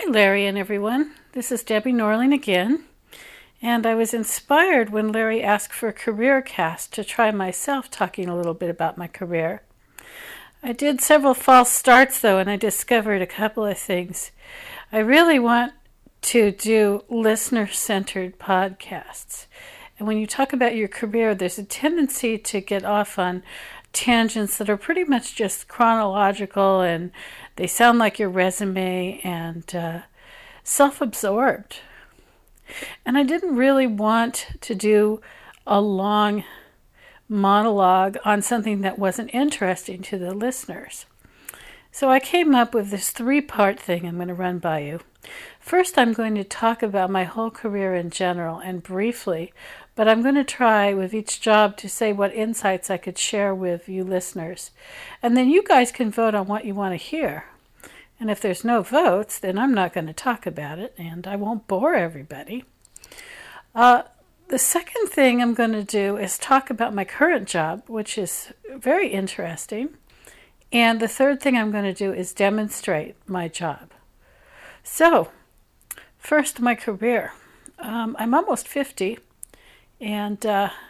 Larry and everyone. This is Debbie Norling again, and I was inspired when Larry asked for a career cast to try myself talking a little bit about my career. I did several false starts though, and I discovered a couple of things. I really want to do listener-centered podcasts. And when you talk about your career, there's a tendency to get off on tangents that are pretty much just chronological, and they sound like your resume and self-absorbed. And I didn't really want to do a long monologue on something that wasn't interesting to the listeners. So I came up with this 3-part thing I'm going to run by you. First, I'm going to talk about my whole career in general and briefly, but I'm going to try with each job to say what insights I could share with you listeners. And then you guys can vote on what you want to hear. And if there's no votes, then I'm not going to talk about it, and I won't bore everybody. The second thing I'm going to do is talk about my current job, which is very interesting. And the third thing I'm going to do is demonstrate my job. So, first, my career. I'm almost 50, and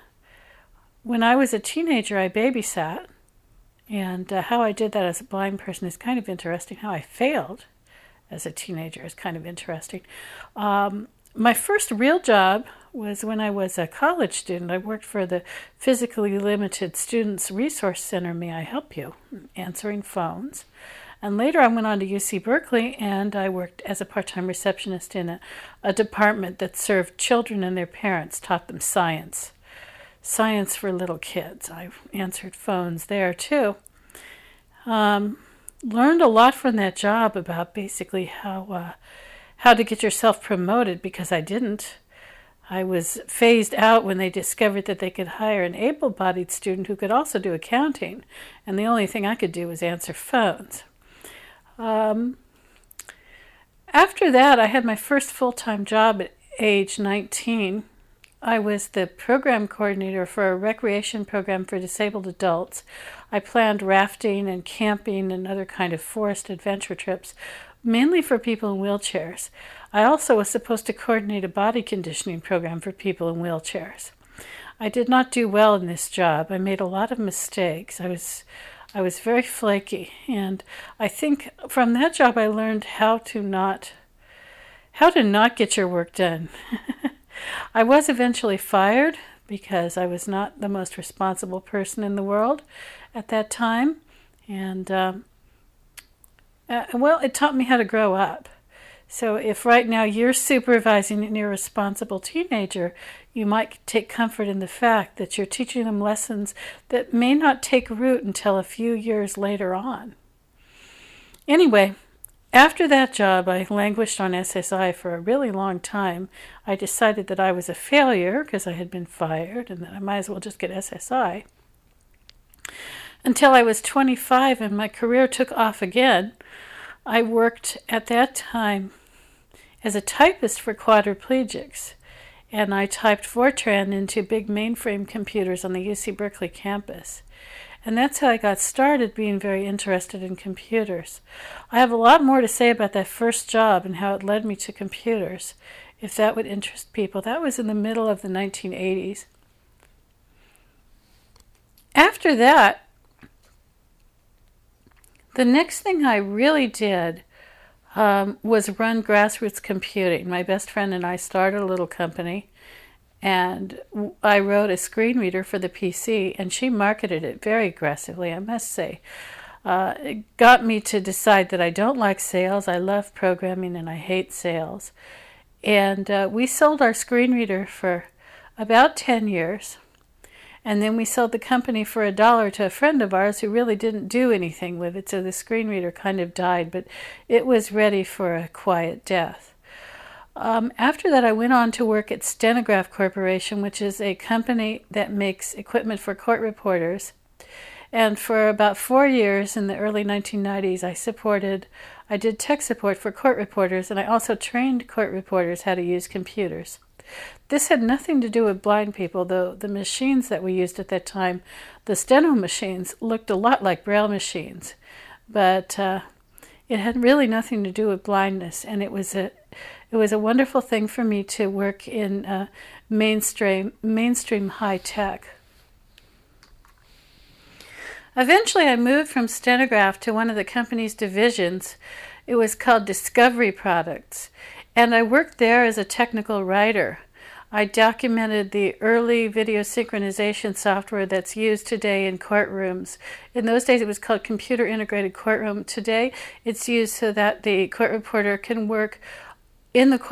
when I was a teenager, I babysat. And how I did that as a blind person is kind of interesting. How I failed as a teenager is kind of interesting. My first real job was when I was a college student. I worked for the Physically Limited Students Resource Center, May I Help You, answering phones. And later I went on to UC Berkeley, and I worked as a part-time receptionist in a department that served children and their parents, taught them science for little kids. I answered phones there too. Learned a lot from that job about basically how to get yourself promoted, because I didn't. I was phased out when they discovered that they could hire an able-bodied student who could also do accounting, and the only thing I could do was answer phones. After that, I had my first full-time job at age 19. I was the program coordinator for a recreation program for disabled adults. I planned rafting and camping and other kind of forest adventure trips, mainly for people in wheelchairs. I also was supposed to coordinate a body conditioning program for people in wheelchairs. I did not do well in this job. I made a lot of mistakes. I was very flaky, and I think from that job I learned how to not get your work done. I was eventually fired because I was not the most responsible person in the world at that time, and it taught me how to grow up. So if right now you're supervising an irresponsible teenager, you might take comfort in the fact that you're teaching them lessons that may not take root until a few years later on. Anyway, after that job, I languished on SSI for a really long time. I decided that I was a failure because I had been fired and that I might as well just get SSI. Until I was 25 and my career took off again. I worked at that time as a typist for quadriplegics, and I typed Fortran into big mainframe computers on the UC Berkeley campus. And that's how I got started being very interested in computers. I have a lot more to say about that first job and how it led me to computers, if that would interest people. That was in the middle of the 1980s. After that, the next thing I really did was run grassroots computing. My best friend and I started a little company, and I wrote a screen reader for the PC, and she marketed it very aggressively, I must say. It got me to decide that I don't like sales. I love programming, and I hate sales. And we sold our screen reader for about 10 years. And then we sold the company for $1 to a friend of ours who really didn't do anything with it, so the screen reader kind of died, but it was ready for a quiet death. After that, I went on to work at Stenograph Corporation, which is a company that makes equipment for court reporters. And for about 4 years in the early 1990s, I did tech support for court reporters, and I also trained court reporters how to use computers. This had nothing to do with blind people, though the machines that we used at that time, the steno machines, looked a lot like Braille machines. But It had really nothing to do with blindness, and it was a wonderful thing for me to work in mainstream high tech. Eventually, I moved from Stenograph to one of the company's divisions. It was called Discovery Products, and I worked there as a technical writer. I documented the early video synchronization software that's used today in courtrooms. In those days, it was called Computer Integrated Courtroom. Today, it's used so that the court reporter can work in the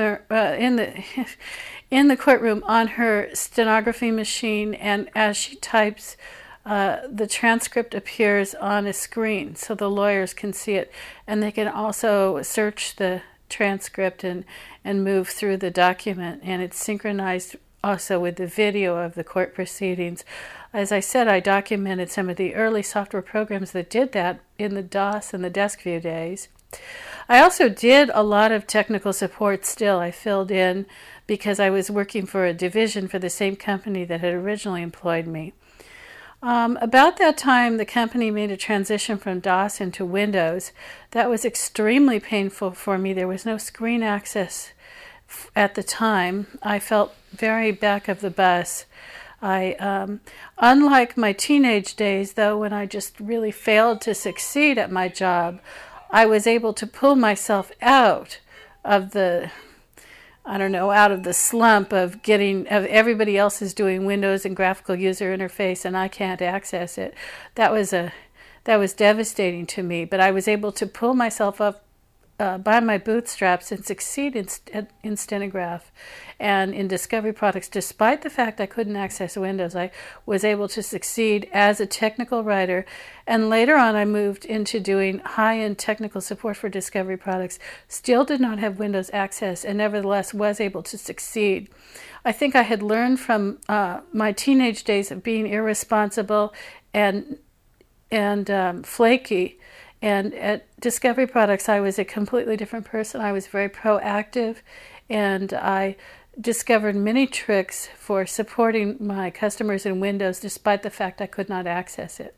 in the courtroom on her stenography machine, and as she types, the transcript appears on a screen so the lawyers can see it, and they can also search the transcript and move through the document, and it's synchronized also with the video of the court proceedings. As I said, I documented some of the early software programs that did that in the DOS and the DeskView days. I also did a lot of technical support still. I filled in because I was working for a division for the same company that had originally employed me. About that time, the company made a transition from DOS into Windows. That was extremely painful for me. There was no screen access at the time. I felt very back of the bus. Unlike my teenage days, though, when I just really failed to succeed at my job, I was able to pull myself out of the slump of everybody else is doing Windows and graphical user interface and I can't access it. That was devastating to me, but I was able to pull myself up by my bootstraps and succeed in Stenograph and in Discovery Products. Despite the fact I couldn't access Windows, I was able to succeed as a technical writer, and later on I moved into doing high-end technical support for Discovery Products. Still did not have Windows access, and nevertheless was able to succeed. I think I had learned from my teenage days of being irresponsible and flaky. And at Discovery Products, I was a completely different person. I was very proactive, and I discovered many tricks for supporting my customers in Windows, despite the fact I could not access it.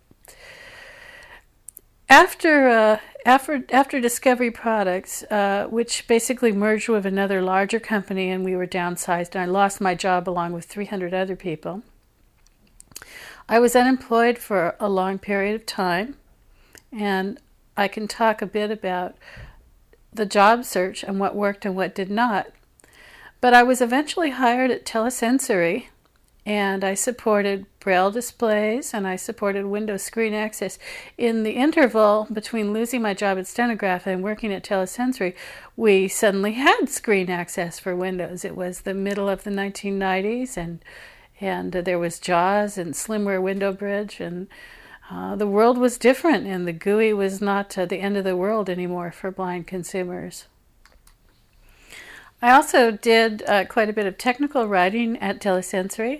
After Discovery Products, which basically merged with another larger company, and we were downsized, and I lost my job along with 300 other people, I was unemployed for a long period of time, and I can talk a bit about the job search and what worked and what did not. But I was eventually hired at Telesensory, and I supported Braille displays and I supported Windows Screen Access. In the interval between losing my job at Stenograph and working at Telesensory, we suddenly had screen access for Windows. It was the middle of the 1990s, and there was JAWS and Slimware Window Bridge, and the world was different, and the GUI was not the end of the world anymore for blind consumers. I also did quite a bit of technical writing at Telesensory.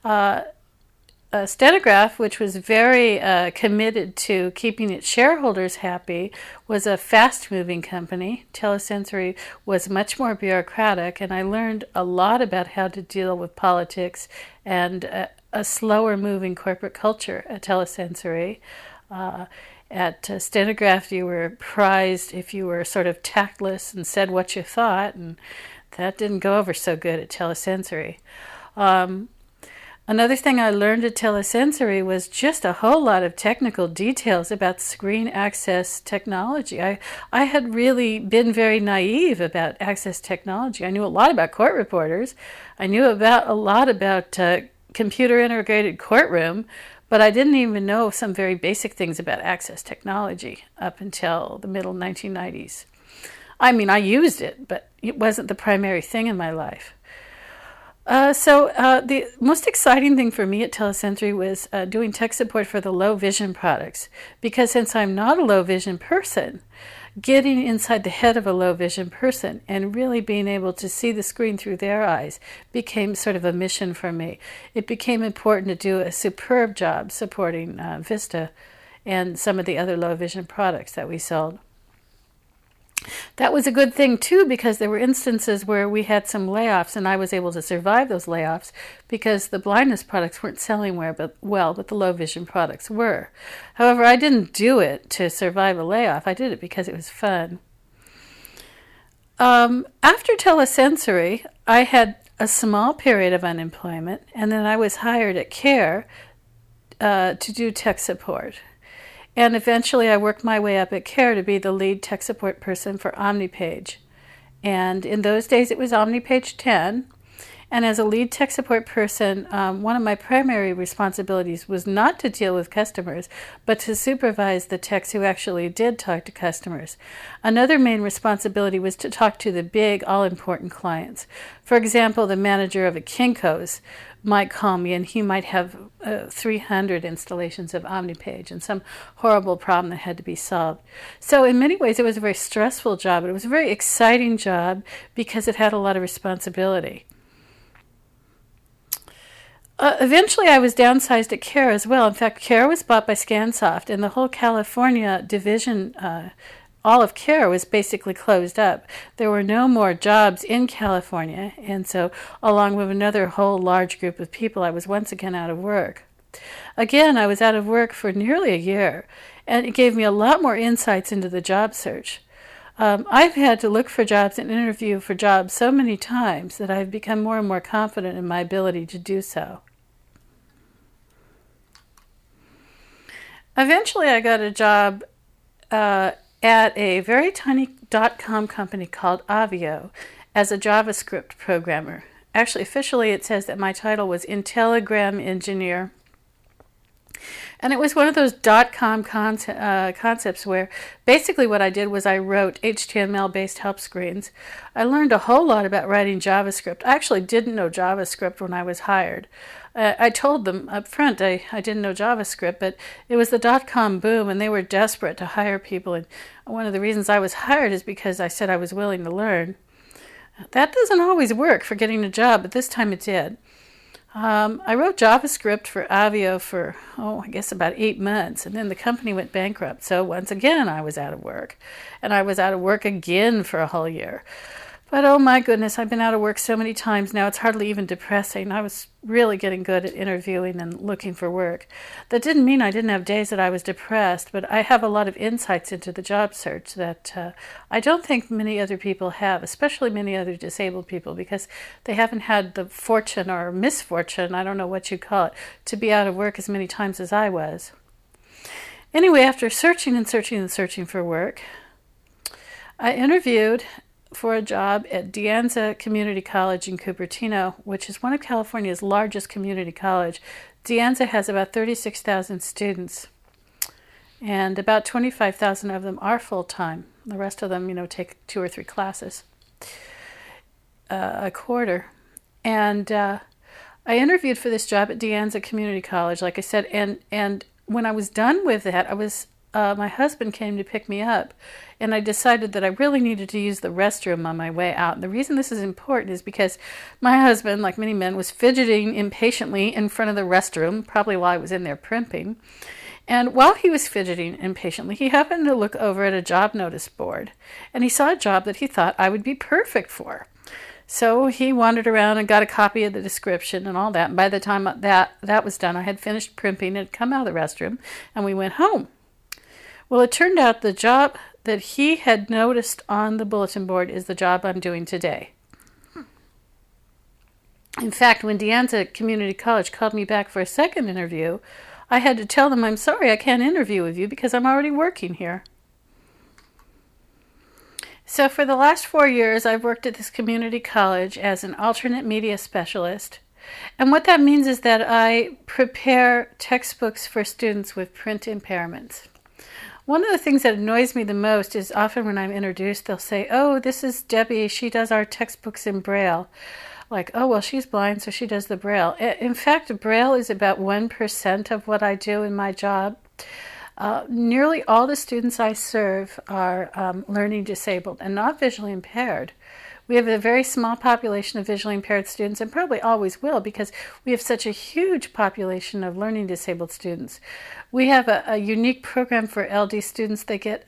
Stenograph, which was very committed to keeping its shareholders happy, was a fast-moving company. Telesensory was much more bureaucratic, and I learned a lot about how to deal with politics and a slower-moving corporate culture at Telesensory. At Stenograph, you were prized if you were sort of tactless and said what you thought, and that didn't go over so good at Telesensory. Another thing I learned at Telesensory was just a whole lot of technical details about screen access technology. I had really been very naive about access technology. I knew a lot about court reporters. I knew a lot about computer integrated courtroom, but I didn't even know some very basic things about access technology up until the middle 1990s. I mean, I used it, but it wasn't the primary thing in my life. So the most exciting thing for me at Telesensory was doing tech support for the low vision products, because since I'm not a low vision person, getting inside the head of a low vision person and really being able to see the screen through their eyes became sort of a mission for me. It became important to do a superb job supporting Vista and some of the other low vision products that we sold. That was a good thing too, because there were instances where we had some layoffs and I was able to survive those layoffs because the blindness products weren't selling well, but the low vision products were. However, I didn't do it to survive a layoff. I did it because it was fun. After telesensory, I had a small period of unemployment, and then I was hired at CARE to do tech support. And eventually I worked my way up at CARE to be the lead tech support person for OmniPage. And in those days it was OmniPage 10. And as a lead tech support person, one of my primary responsibilities was not to deal with customers, but to supervise the techs who actually did talk to customers. Another main responsibility was to talk to the big, all-important clients. For example, the manager of a Kinko's might call me and he might have 300 installations of OmniPage and some horrible problem that had to be solved. So in many ways it was a very stressful job, but it was a very exciting job because it had a lot of responsibility. Eventually I was downsized at CARE as well. In fact, CARE was bought by Scansoft, and the whole California division, all of CARE was basically closed up. There were no more jobs in California, and so along with another whole large group of people, I was once again out of work. Again, I was out of work for nearly a year, and it gave me a lot more insights into the job search. I've had to look for jobs and interview for jobs so many times that I've become more and more confident in my ability to do so. Eventually, I got a job at a very tiny .com company called Avio as a JavaScript programmer. Actually, officially, it says that my title was Intelligram Engineer. And it was one of those .com concepts where basically what I did was I wrote HTML-based help screens. I learned a whole lot about writing JavaScript. I actually didn't know JavaScript when I was hired. I told them up front I didn't know JavaScript, but it was the .com boom and they were desperate to hire people. And one of the reasons I was hired is because I said I was willing to learn. That doesn't always work for getting a job, but this time it did. I wrote JavaScript for Avio for, I guess about 8 months, and then the company went bankrupt. So once again, I was out of work. And I was out of work again for a whole year. But oh my goodness, I've been out of work so many times now, it's hardly even depressing. I was really getting good at interviewing and looking for work. That didn't mean I didn't have days that I was depressed, but I have a lot of insights into the job search that I don't think many other people have, especially many other disabled people, because they haven't had the fortune or misfortune, I don't know what you call it, to be out of work as many times as I was. Anyway, after searching and searching and searching for work, I interviewed for a job at De Anza Community College in Cupertino, which is one of California's largest community college. De Anza has about 36,000 students, and about 25,000 of them are full-time. The rest of them, take 2 or 3 classes a quarter. And I interviewed for this job at De Anza Community College, like I said, and when I was done with that, my husband came to pick me up, and I decided that I really needed to use the restroom on my way out. And the reason this is important is because my husband, like many men, was fidgeting impatiently in front of the restroom, probably while I was in there primping. And while he was fidgeting impatiently, he happened to look over at a job notice board, and he saw a job that he thought I would be perfect for. So he wandered around and got a copy of the description and all that. And by the time that was done, I had finished primping and had come out of the restroom, and we went home. Well, it turned out the job that he had noticed on the bulletin board is the job I'm doing today. In fact, when De Anza Community College called me back for a second interview, I had to tell them, I'm sorry, I can't interview with you because I'm already working here. So for the last 4 years, I've worked at this community college as an alternate media specialist. And what that means is that I prepare textbooks for students with print impairments. One of the things that annoys me the most is often when I'm introduced, they'll say, oh, this is Debbie, she does our textbooks in Braille. Like, oh, well, she's blind, so she does the Braille. In fact, Braille is about 1% of what I do in my job. Nearly all the students I serve are learning disabled and not visually impaired. We have a very small population of visually impaired students, and probably always will, because we have such a huge population of learning disabled students. We have a unique program for LD students. They get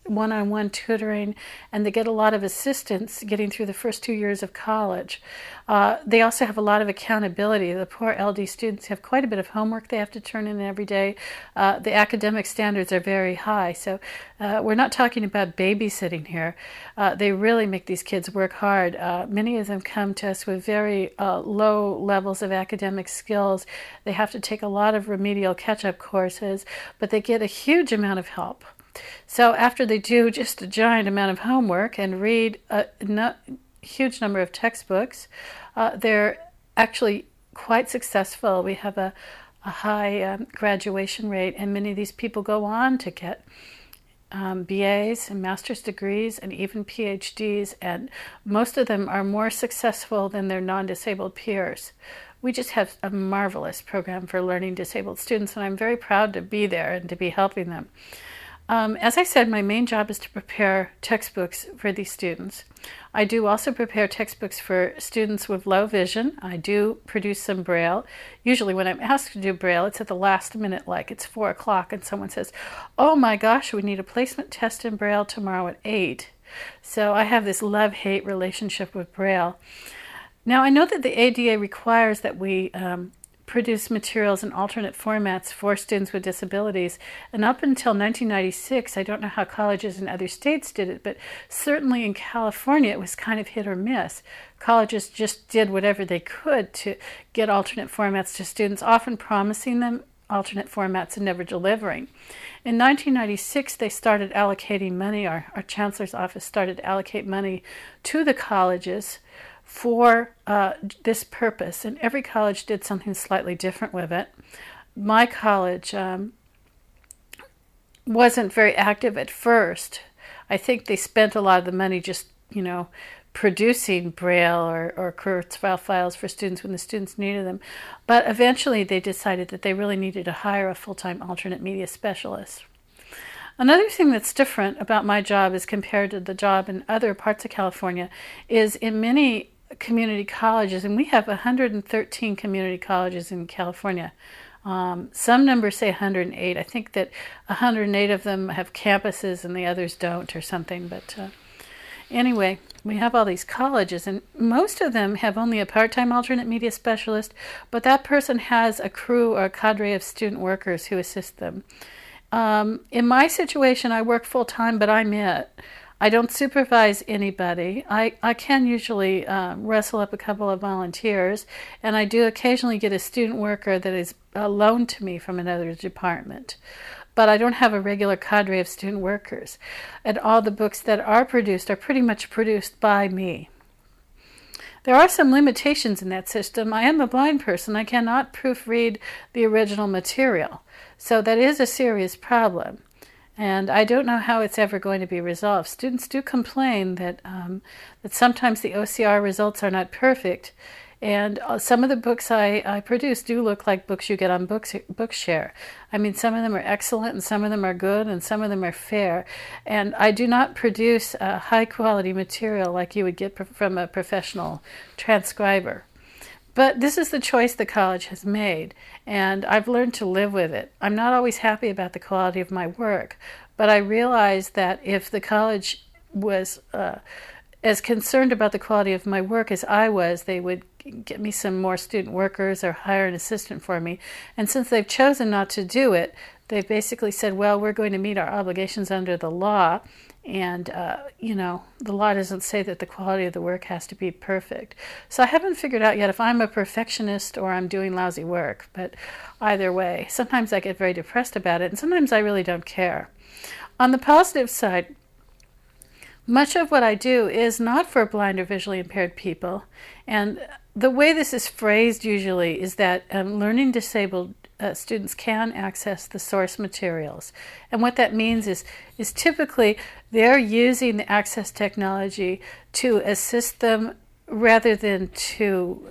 one-on-one tutoring, and they get a lot of assistance getting through the first 2 years of college. They also have a lot of accountability. The poor LD students have quite a bit of homework they have to turn in every day. The academic standards are very high, so we're not talking about babysitting here. They really make these kids work hard. Many of them come to us with very low levels of academic skills. They have to take a lot of remedial catch-up courses, but they get a huge amount of help. So after they do just a giant amount of homework and read a huge number of textbooks, they're actually quite successful. We have a high graduation rate, and many of these people go on to get BAs and master's degrees and even PhDs, and most of them are more successful than their non-disabled peers. We just have a marvelous program for learning disabled students, and I'm very proud to be there and to be helping them. As I said, my main job is to prepare textbooks for these students. I do also prepare textbooks for students with low vision. I do produce some Braille. Usually when I'm asked to do Braille, it's at the last minute, like it's 4 o'clock, and someone says, "Oh my gosh, we need a placement test in Braille tomorrow at 8. So I have this love-hate relationship with Braille. Now, I know that the ADA requires that we produce materials in alternate formats for students with disabilities. And up until 1996, I don't know how colleges in other states did it, but certainly in California, it was kind of hit or miss. Colleges just did whatever they could to get alternate formats to students, often promising them alternate formats and never delivering. In 1996, they started allocating money. Our chancellor's office started to allocate money to the colleges for this purpose, and every college did something slightly different with it. My college wasn't very active at first. I think they spent a lot of the money just, producing Braille or Kurzweil files for students when the students needed them. But eventually they decided that they really needed to hire a full-time alternate media specialist. Another thing that's different about my job as compared to the job in other parts of California is in many community colleges, and we have 113 community colleges in California. Some numbers say 108. I think that 108 of them have campuses and the others don't or something. But anyway, we have all these colleges, and most of them have only a part-time alternate media specialist, but that person has a crew or a cadre of student workers who assist them. In my situation, I work full-time, but I'm it. I don't supervise anybody. I can usually wrestle up a couple of volunteers, and I do occasionally get a student worker that is loaned to me from another department. But I don't have a regular cadre of student workers. And all the books that are produced are pretty much produced by me. There are some limitations in that system. I am a blind person. I cannot proofread the original material. So that is a serious problem. And I don't know how it's ever going to be resolved. Students do complain that sometimes the OCR results are not perfect. And some of the books I produce do look like books you get on Bookshare. I mean, some of them are excellent, and some of them are good, and some of them are fair. And I do not produce high-quality material like you would get from a professional transcriber. But this is the choice the college has made, and I've learned to live with it. I'm not always happy about the quality of my work, but I realize that if the college was as concerned about the quality of my work as I was, they would get me some more student workers or hire an assistant for me. And since they've chosen not to do it, they've basically said, well, we're going to meet our obligations under the law. And, the law doesn't say that the quality of the work has to be perfect. So I haven't figured out yet if I'm a perfectionist or I'm doing lousy work. But either way, sometimes I get very depressed about it, and sometimes I really don't care. On the positive side, much of what I do is not for blind or visually impaired people. And the way this is phrased usually is that learning disabled students can access the source materials. And what that means is typically they're using the access technology to assist them rather than to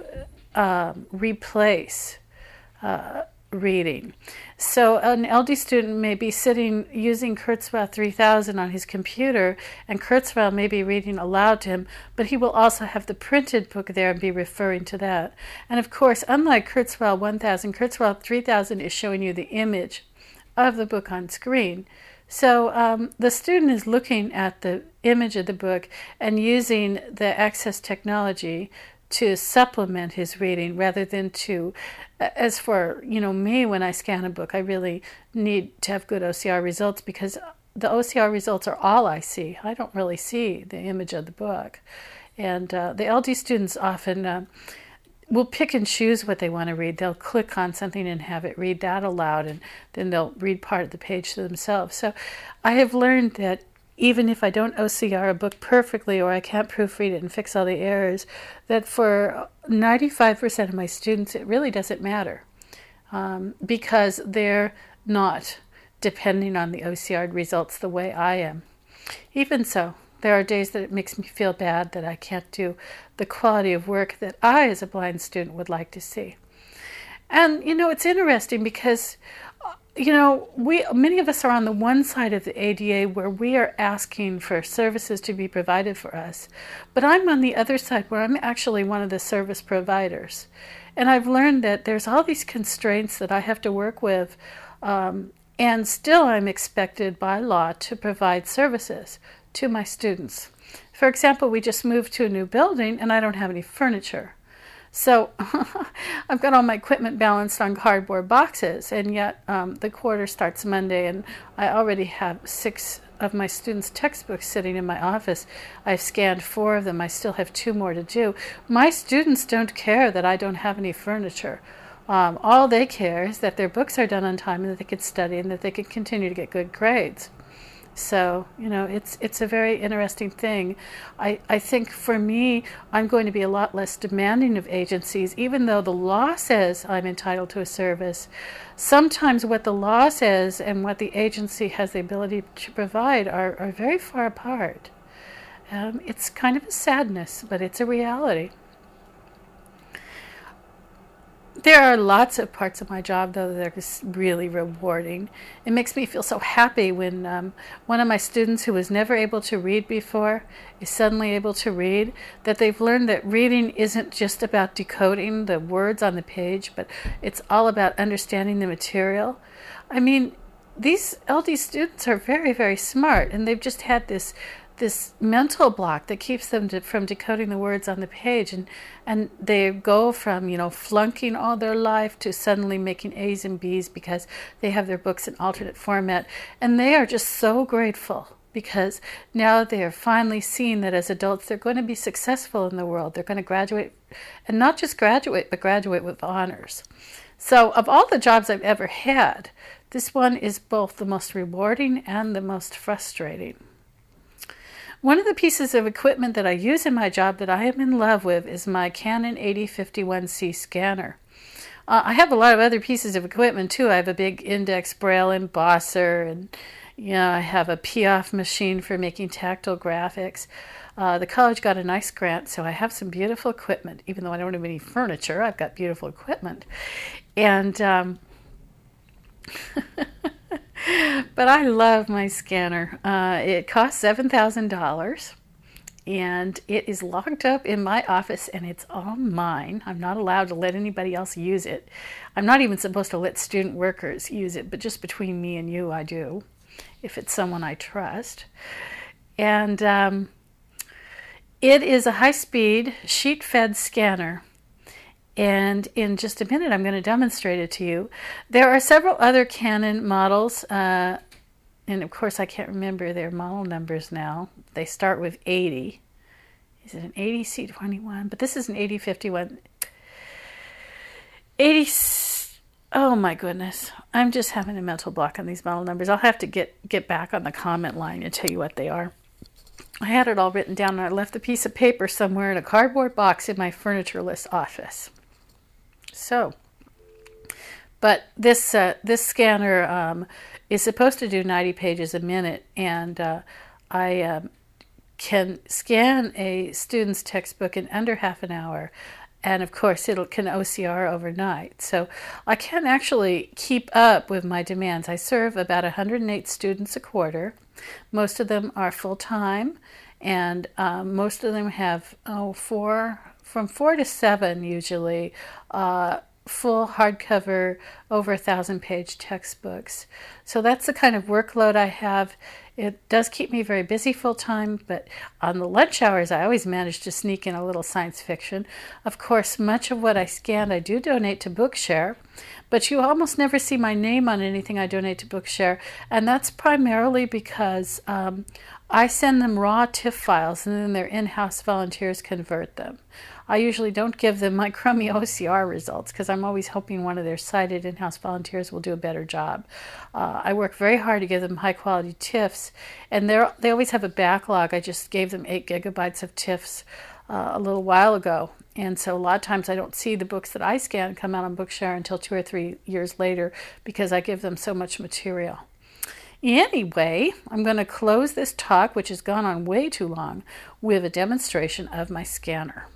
replace reading. So an LD student may be sitting using Kurzweil 3000 on his computer, and Kurzweil may be reading aloud to him, but he will also have the printed book there and be referring to that. And of course, unlike Kurzweil 1000, Kurzweil 3000 is showing you the image of the book on screen. So the student is looking at the image of the book and using the Access technology to supplement his reading rather than to, as for, me, when I scan a book, I really need to have good OCR results because the OCR results are all I see. I don't really see the image of the book. And the LD students often will pick and choose what they want to read. They'll click on something and have it read that aloud, and then they'll read part of the page to themselves. So I have learned that even if I don't OCR a book perfectly or I can't proofread it and fix all the errors, that for 95% of my students it really doesn't matter because they're not depending on the OCR results the way I am. Even so, there are days that it makes me feel bad that I can't do the quality of work that I, as a blind student, would like to see. And, it's interesting because, many of us are on the one side of the ADA where we are asking for services to be provided for us. But I'm on the other side where I'm actually one of the service providers. And I've learned that there's all these constraints that I have to work with, and still I'm expected by law to provide services to my students. For example, we just moved to a new building and I don't have any furniture. So I've got all my equipment balanced on cardboard boxes, and yet the quarter starts Monday and I already have 6 of my students' textbooks sitting in my office. I've scanned 4 of them. I still have 2 more to do. My students don't care that I don't have any furniture. All they care is that their books are done on time and that they can study and that they can continue to get good grades. So, it's a very interesting thing. I think for me, I'm going to be a lot less demanding of agencies, even though the law says I'm entitled to a service. Sometimes what the law says and what the agency has the ability to provide are very far apart. It's kind of a sadness, but it's a reality. There are lots of parts of my job, though, that are just really rewarding. It makes me feel so happy when one of my students who was never able to read before is suddenly able to read, that they've learned that reading isn't just about decoding the words on the page, but it's all about understanding the material. I mean, these LD students are very, very smart, and they've just had this mental block that keeps them from decoding the words on the page, and they go from flunking all their life to suddenly making A's and B's because they have their books in alternate format, and they are just so grateful because now they are finally seeing that as adults they're going to be successful in the world. They're going to graduate, and not just graduate, but graduate with honors. So of all the jobs I've ever had, this one is both the most rewarding and the most frustrating. One of the pieces of equipment that I use in my job that I am in love with is my Canon 8051C scanner. I have a lot of other pieces of equipment too. I have a big index braille embosser, and I have a Piaf machine for making tactile graphics. The college got a nice grant, so I have some beautiful equipment. Even though I don't have any furniture, I've got beautiful equipment. And but I love my scanner. It costs $7,000, and it is locked up in my office, and it's all mine. I'm not allowed to let anybody else use it. I'm not even supposed to let student workers use it, but just between me and you, I do, if it's someone I trust. And it is a high-speed, sheet-fed scanner. And in just a minute, I'm going to demonstrate it to you. There are several other Canon models, and of course, I can't remember their model numbers now. They start with 80. Is it an 80C21? But this is an 8051. 80. Oh my goodness! I'm just having a mental block on these model numbers. I'll have to get back on the comment line and tell you what they are. I had it all written down, and I left a piece of paper somewhere in a cardboard box in my furnitureless office. So, but this scanner is supposed to do 90 pages a minute, and I can scan a student's textbook in under half an hour, and of course it can OCR overnight. So I can actually keep up with my demands. I serve about 108 students a quarter. Most of them are full-time, and most of them have from 4 to 7 usually full hardcover, over 1,000-page textbooks. So that's the kind of workload I have. It does keep me very busy full-time, but on the lunch hours, I always manage to sneak in a little science fiction. Of course, much of what I scan, I do donate to Bookshare, but you almost never see my name on anything I donate to Bookshare, and that's primarily because I send them raw TIFF files, and then their in-house volunteers convert them. I usually don't give them my crummy OCR results because I'm always hoping one of their cited in-house volunteers will do a better job. I work very hard to give them high-quality TIFFs, and they always have a backlog. I just gave them 8 gigabytes of TIFFs a little while ago, and so a lot of times I don't see the books that I scan come out on Bookshare until 2 or 3 years later because I give them so much material. Anyway, I'm going to close this talk, which has gone on way too long, with a demonstration of my scanner.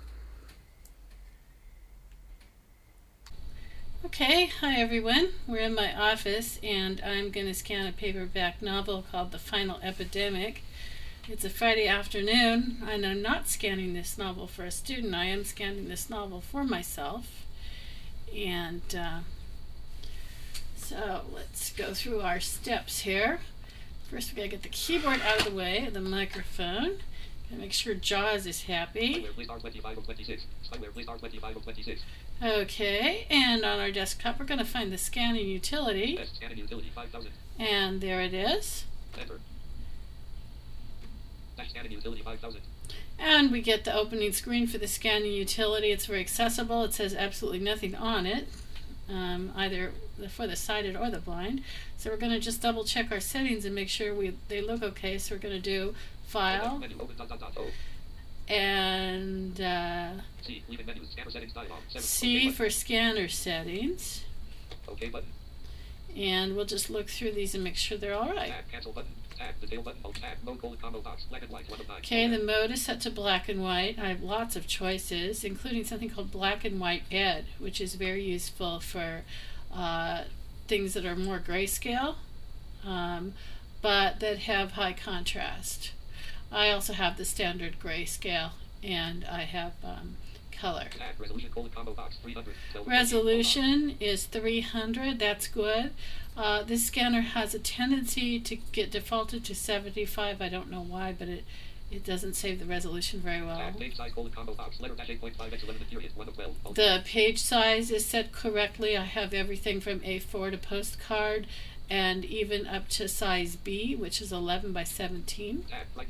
Okay, hi everyone. We're in my office and I'm going to scan a paperback novel called The Final Epidemic. It's a Friday afternoon and I'm not scanning this novel for a student. I am scanning this novel for myself. And so let's go through our steps here. First we got to get the keyboard out of the way, the microphone. Make sure JAWS is happy. Okay, and on our desktop we're going to find the scanning utility. And there it is. And we get the opening screen for the scanning utility. It's very accessible. It says absolutely nothing on it, either for the sighted or the blind. So we're going to just double check our settings and make sure they look okay. So we're going to do File, and C for scanner settings. OK button. And we'll just look through these and make sure they're all right. Cancel button. The tail button. Mode combo box. Black and white. 1 of 9. Okay, the mode is set to black and white. I have lots of choices, including something called Black and White Ed, which is very useful for things that are more grayscale, but that have high contrast. I also have the standard grayscale, and I have color. Resolution is 300. That's good. This scanner has a tendency to get defaulted to 75. I don't know why, but it doesn't save the resolution very well. The page size is set correctly. I have everything from A4 to postcard, and even up to size B, which is 11 by 17.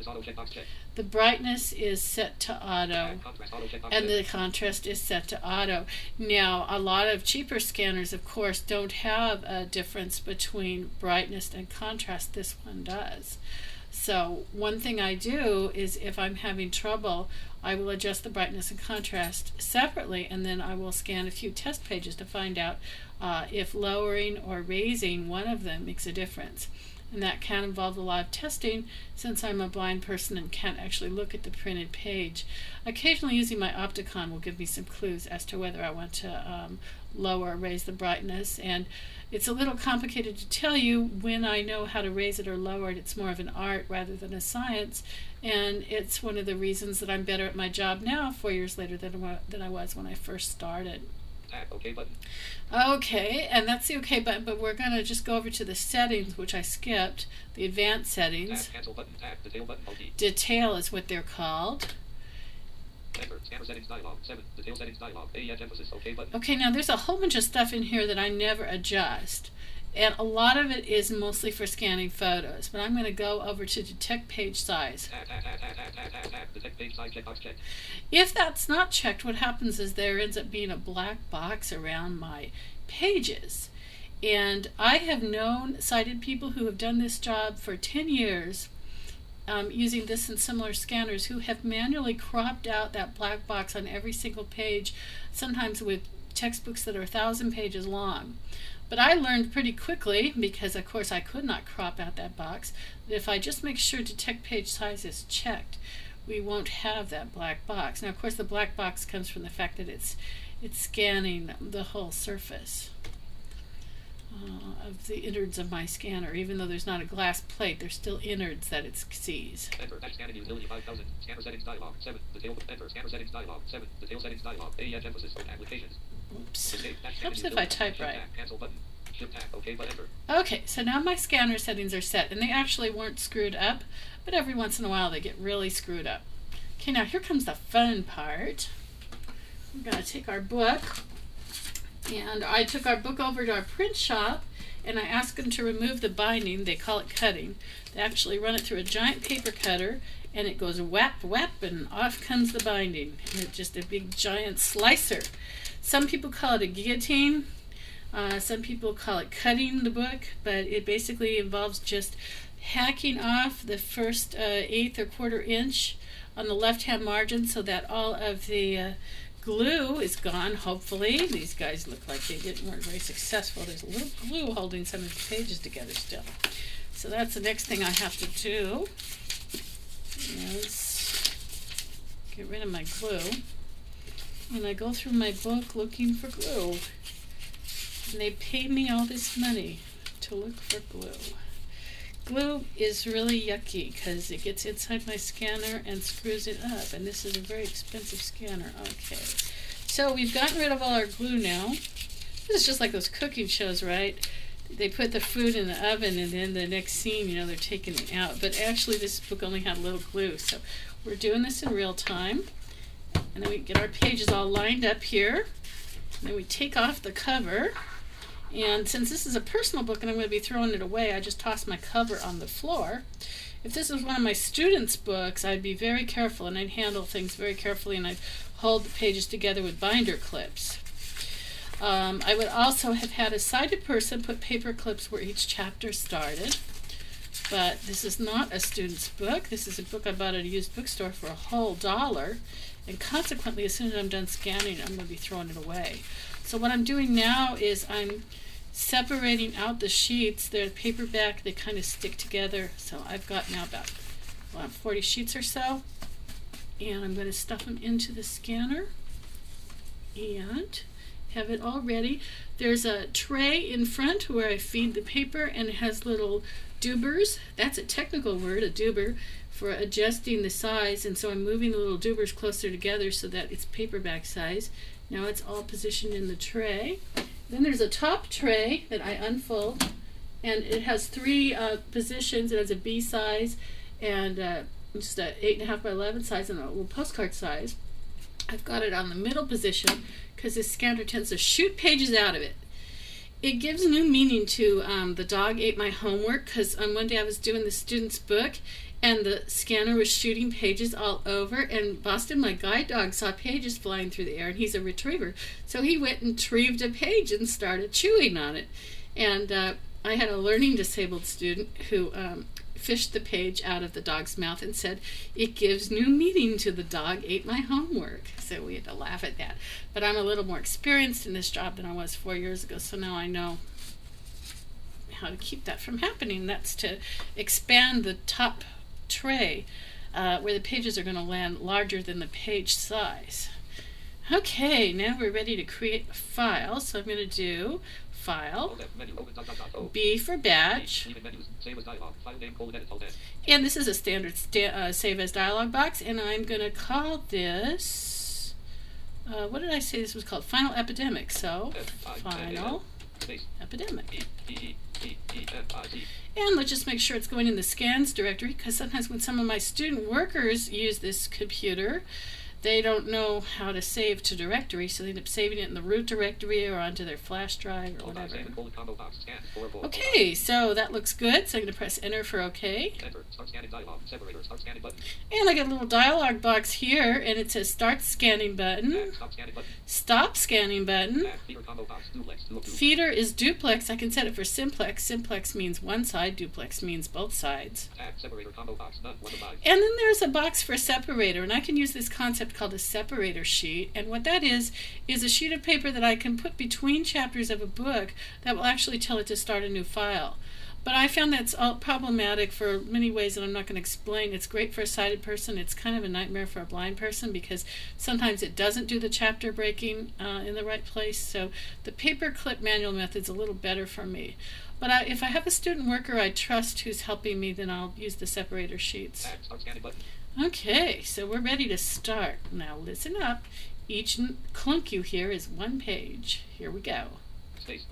The brightness is set to auto, and the contrast is set to auto. Now, a lot of cheaper scanners, of course, don't have a difference between brightness and contrast. This one does. So one thing I do is if I'm having trouble, I will adjust the brightness and contrast separately, and then I will scan a few test pages to find out if lowering or raising one of them makes a difference. And that can involve a lot of testing since I'm a blind person and can't actually look at the printed page. Occasionally using my Opticon will give me some clues as to whether I want to lower or raise the brightness. And it's a little complicated to tell you when I know how to raise it or lower it. It's more of an art rather than a science. And it's one of the reasons that I'm better at my job now, 4 years later, than I was when I first started. OK button. Okay, and that's the OK button, but we're going to just go over to the settings, which I skipped, the advanced settings. Cancel button. The tail button. Detail is what they're called. Scanner settings dialog. 7. Detail settings dialog. AES emphasis. OK button. Okay, now there's a whole bunch of stuff in here that I never adjust. And a lot of it is mostly for scanning photos, but I'm going to go over to detect page size. Detect page size checkbox checked. If that's not checked, what happens is there ends up being a black box around my pages. And I have known sighted people who have done this job for 10 years using this and similar scanners who have manually cropped out that black box on every single page, sometimes with textbooks that are 1,000 pages long. But I learned pretty quickly, because of course I could not crop out that box, that if I just make sure detect page size is checked, we won't have that black box. Now of course the black box comes from the fact that it's scanning the whole surface. of the innards of my scanner. Even though there's not a glass plate, there's still innards that it sees. Enter. Back scanning utility 5000. Scanner settings dialog. 7. Detail. Enter. Scanner settings dialog. 7. Detail settings dialog. AEF emphasis. Applications. Oops. Escape. Back scanning Helps if utility. I type Shift right. tab. Cancel button. Shift tab. OK but enter. Okay, so now my scanner settings are set, and they actually weren't screwed up, but every once in a while they get really screwed up. Okay, now here comes the fun part. We're going to take our book, and I took our book over to our print shop, and I asked them to remove the binding. They call it cutting. They actually run it through a giant paper cutter, and it goes whap, whap, and off comes the binding. And it's just a big giant slicer. Some people call it a guillotine. Some people call it cutting the book, but it basically involves just hacking off the first eighth or quarter inch on the left-hand margin so that all of the glue is gone, hopefully. These guys look like they weren't very successful. There's a little glue holding some of the pages together still. So that's the next thing I have to do, is get rid of my glue. And I go through my book looking for glue. And they pay me all this money to look for glue. Glue is really yucky because it gets inside my scanner and screws it up. And this is a very expensive scanner. Okay. So we've gotten rid of all our glue now. This is just like those cooking shows, right? They put the food in the oven and then the next scene, you know, they're taking it out. But actually this book only had a little glue. So we're doing this in real time. And then we get our pages all lined up here. And then we take off the cover. And since this is a personal book and I'm going to be throwing it away, I just toss my cover on the floor. If this was one of my students' books, I'd be very careful and I'd handle things very carefully and I'd hold the pages together with binder clips. I would also have had a sighted person put paper clips where each chapter started. But this is not a student's book. This is a book I bought at a used bookstore for a whole $1. And consequently, as soon as I'm done scanning, I'm going to be throwing it away. So what I'm doing now is I'm separating out the sheets. They're paperback, they kind of stick together. So I've got now about 40 sheets or so. And I'm going to stuff them into the scanner and have it all ready. There's a tray in front where I feed the paper, and it has little dubers. That's a technical word, a duber, for adjusting the size. And so I'm moving the little dubers closer together so that it's paperback size. Now it's all positioned in the tray. Then there's a top tray that I unfold, and it has 3 positions. It has a B size and just a 8.5 by 11 size and a little postcard size. I've got it on the middle position because this scanner tends to shoot pages out of it. It gives new meaning to The Dog Ate My Homework, because one day I was doing the student's book and the scanner was shooting pages all over, and Boston, my guide dog, saw pages flying through the air, and he's a retriever. So he went and retrieved a page and started chewing on it. And I had a learning disabled student who fished the page out of the dog's mouth and said, "It gives new meaning to The Dog Ate My Homework." So we had to laugh at that. But I'm a little more experienced in this job than I was 4 years ago, so now I know how to keep that from happening. That's to expand the top tray where the pages are going to land larger than the page size. Okay, now we're ready to create a file. So I'm going to do File, B for Batch, and this is a standard Save As dialog box, and I'm going to call this, what did I say this was called? Final Epidemic. So, Final Epidemic. And let's just make sure it's going in the scans directory, because sometimes when some of my student workers use this computer, they don't know how to save to directory, so they end up saving it in the root directory or onto their flash drive or whatever. Okay, so that looks good, so I'm going to press enter for OK. And I get a little dialog box here, and it says Start Scanning Button, Stop Scanning Button. Feeder is duplex. I can set it for simplex. Simplex means one side, duplex means both sides. And then there's a box for separator, and I can use this concept called a separator sheet, and what that is a sheet of paper that I can put between chapters of a book that will actually tell it to start a new file. But I found that's all problematic for many ways that I'm not going to explain. It's great for a sighted person. It's kind of a nightmare for a blind person because sometimes it doesn't do the chapter breaking in the right place. So the paperclip manual method's a little better for me. But if I have a student worker I trust who's helping me, then I'll use the separator sheets. Start scanning button. Okay, so we're ready to start. Now listen up. Each clunky here is one page. Here we go. Space.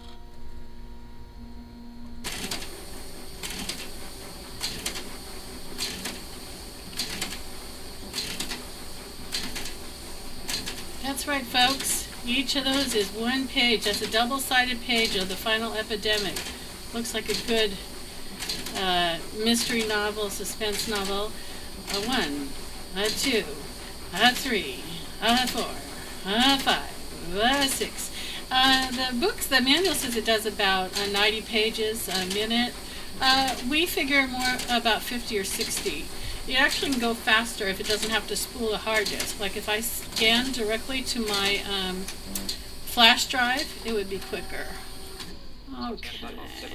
That's right, folks. Each of those is one page. That's a double-sided page of the final epidemic. Looks like a good mystery novel, suspense novel. A 1, a 2, a 3, a 4, a 5, a 6. The manual says it does about 90 pages a minute. We figure more about 50 or 60. It actually can go faster if it doesn't have to spool a hard disk. Like if I scan directly to my flash drive, it would be quicker. Okay.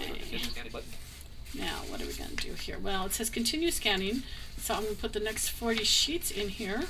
Now, what are we going to do here? Well, it says continue scanning, so I'm going to put the next 40 sheets in here.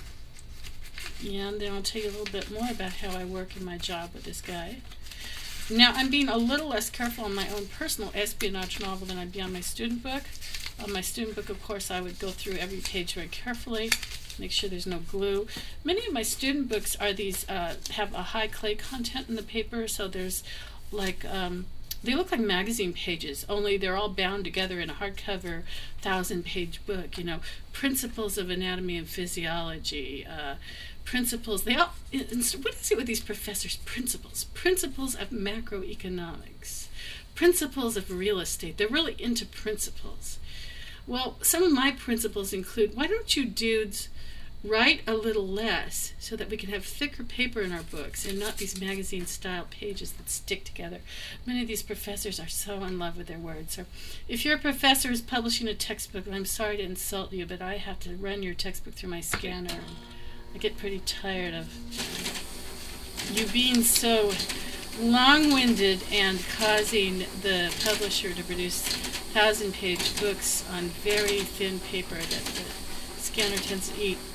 And then I'll tell you a little bit more about how I work in my job with this guy. Now, I'm being a little less careful on my own personal espionage novel than I'd be on my student book. On my student book, of course, I would go through every page very carefully, make sure there's no glue. Many of my student books are these, have a high clay content in the paper, so there's like, they look like magazine pages, only they're all bound together in a hardcover 1,000-page book, you know, principles of anatomy and physiology, principles, what is it with these professors? Principles of macroeconomics, principles of real estate. They're really into principles. Well, some of my principles include, why don't you dudes write a little less so that we can have thicker paper in our books and not these magazine-style pages that stick together. Many of these professors are so in love with their words. Or if your professor is publishing a textbook, and I'm sorry to insult you, but I have to run your textbook through my scanner, and I get pretty tired of you being so long-winded and causing the publisher to produce 1,000-page books on very thin paper that the scanner tends to eat.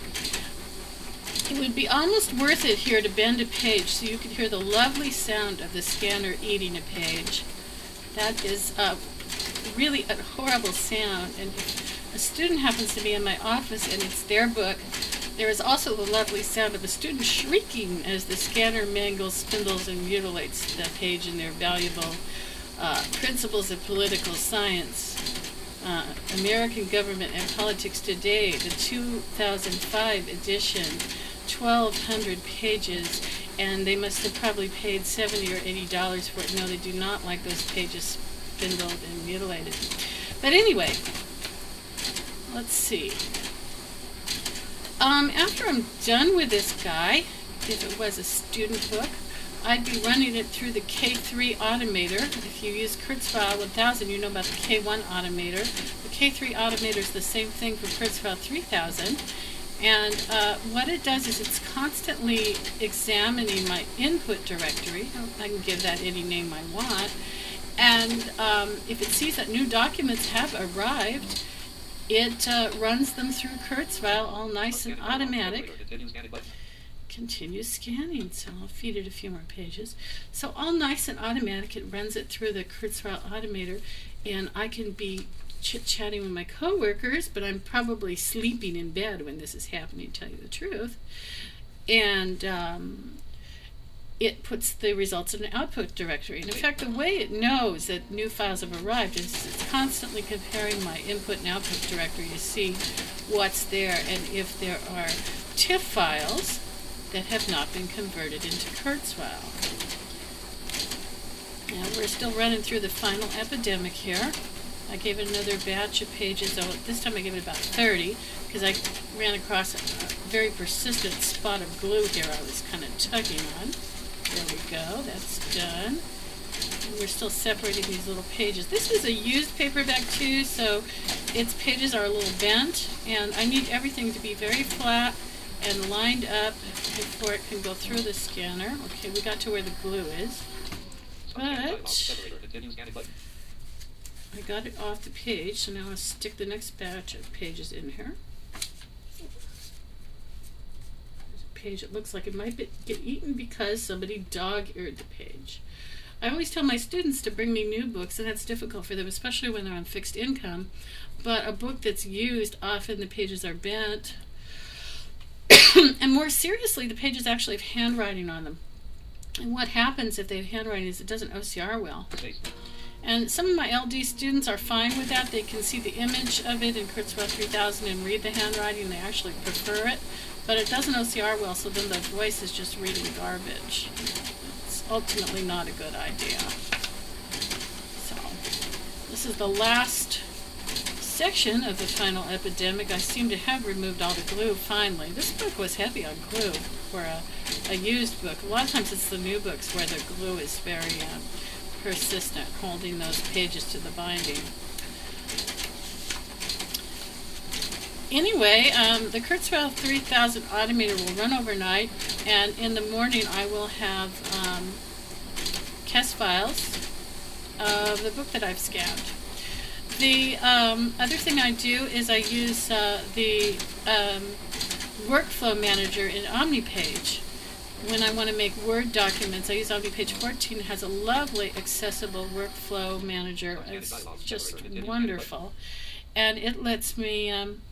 It would be almost worth it here to bend a page so you could hear the lovely sound of the scanner eating a page. That is really a horrible sound, and if a student happens to be in my office and it's their book, there is also the lovely sound of a student shrieking as the scanner mangles, spindles, and mutilates the page in their valuable Principles of Political Science, American Government and Politics Today, the 2005 edition, 1,200 pages, and they must have probably paid $70 or $80 for it. No, they do not like those pages spindled and mutilated. But anyway, let's see. After I'm done with this guy, if it was a student book, I'd be running it through the K3 Automator. If you use Kurzweil 1000, you know about the K1 Automator. The K3 Automator is the same thing for Kurzweil 3000. And what it does is it's constantly examining my input directory. I can give that any name I want. And if it sees that new documents have arrived, it runs them through Kurzweil, all nice and automatic. Continue scanning, so I'll feed it a few more pages. So all nice and automatic, it runs it through the Kurzweil Automator, and I can be chit-chatting with my coworkers, but I'm probably sleeping in bed when this is happening, to tell you the truth. And it puts the results in an output directory. And in fact, the way it knows that new files have arrived is it's constantly comparing my input and output directory to see what's there and if there are TIFF files that have not been converted into Kurzweil. Now we're still running through the final epidemic here. I gave it another batch of pages. This time I gave it about 30 because I ran across a very persistent spot of glue here I was kind of tugging on. There we go, that's done. And we're still separating these little pages. This is a used paperback too, so its pages are a little bent, and I need everything to be very flat and lined up before it can go through the scanner. Okay, we got to where the glue is. But I got it off the page, so now I'll stick the next batch of pages in here. There's a page that looks like it might get eaten because somebody dog-eared the page. I always tell my students to bring me new books, and that's difficult for them, especially when they're on fixed income. But a book that's used, often the pages are bent. And more seriously, the pages actually have handwriting on them. And what happens if they have handwriting is it doesn't OCR well. Space. And some of my LD students are fine with that. They can see the image of it in Kurzweil 3000 and read the handwriting. They actually prefer it. But it doesn't OCR well, so then the voice is just reading garbage. It's ultimately not a good idea. So, this is the last section of the Final Epidemic. I seem to have removed all the glue finally. This book was heavy on glue for a used book. A lot of times it's the new books where the glue is very persistent, holding those pages to the binding. Anyway, the Kurzweil 3000 automator will run overnight, and in the morning I will have CAS files of the book that I've scanned. The other thing I do is I use the workflow manager in OmniPage. When I want to make Word documents, I use OmniPage 14. It has a lovely, accessible workflow manager. It's just wonderful. And it lets me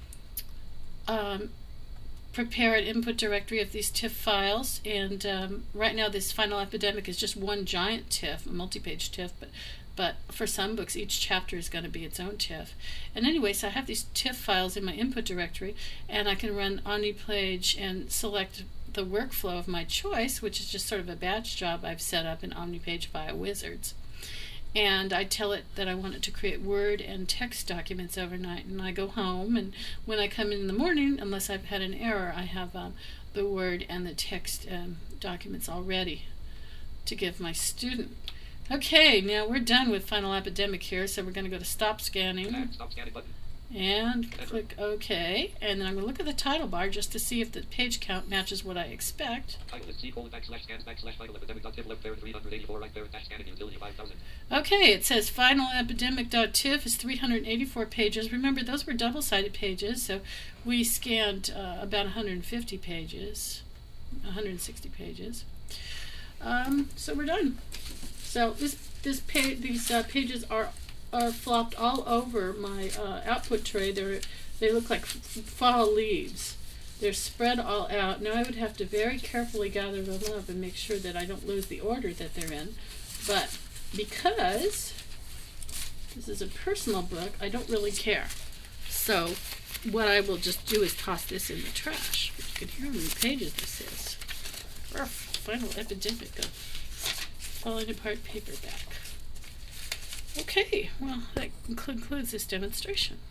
prepare an input directory of these TIFF files. And right now this Final Epidemic is just one giant TIFF, a multi-page TIFF, but for some books each chapter is going to be its own TIFF. And anyway, so I have these TIFF files in my input directory, and I can run OmniPage and select the workflow of my choice, which is just sort of a batch job I've set up in OmniPage via Wizards. And I tell it that I want it to create Word and text documents overnight, and I go home, and when I come in the morning, unless I've had an error, I have the Word and the text documents all ready to give my student. Okay, now we're done with Final Epidemic here, so we're going to go to Stop Scanning. Stop scanning button. And click OK. And then I'm going to look at the title bar just to see if the page count matches what I expect. Title is T://scans/Final Epidemic.tiff left parent 384 right parent scanning utility 5000. Okay, it says Final Epidemic.tiff is 384 pages. Remember, those were double-sided pages, so we scanned about 150 pages, 160 pages. So we're done. So these pages are flopped all over my output tray. They look like fall leaves. They're spread all out. Now I would have to very carefully gather them up and make sure that I don't lose the order that they're in. But because this is a personal book, I don't really care. So what I will just do is toss this in the trash. But you can hear how many pages this is. Our Final Epidemic of Falling Apart Paperback. Okay, well, that concludes this demonstration.